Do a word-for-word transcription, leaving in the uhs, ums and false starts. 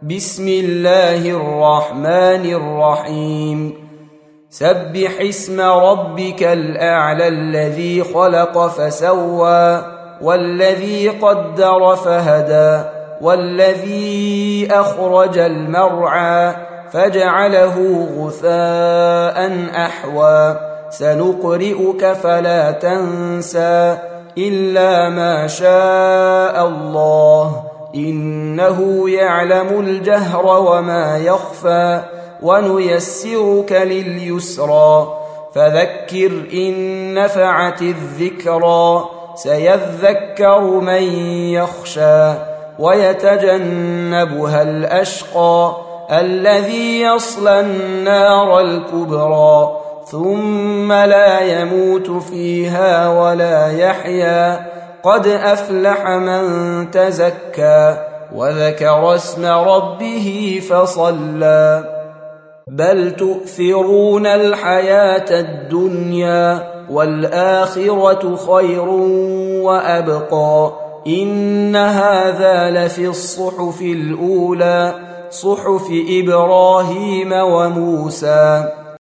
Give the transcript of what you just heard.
بسم الله الرحمن الرحيم سبح اسم ربك الأعلى الذي خلق فسوى والذي قدر فهدى والذي أخرج المرعى فجعله غثاء أحوى سنقرئك فلا تنسى إلا ما شاء الله إنه يعلم الجهر وما يخفى ونيسرك لليسرى فذكر إن نفعت الذكرى سيذكر من يخشى ويتجنبها الأشقى الذي يصلى النار الكبرى ثم لا يموت فيها ولا يحيا قد أفلح من تزكى وذكر اسم ربه فصلى بل تؤثرون الحياة الدنيا والآخرة خير وأبقى إن هذا لفي الصحف الأولى صحف إبراهيم وموسى.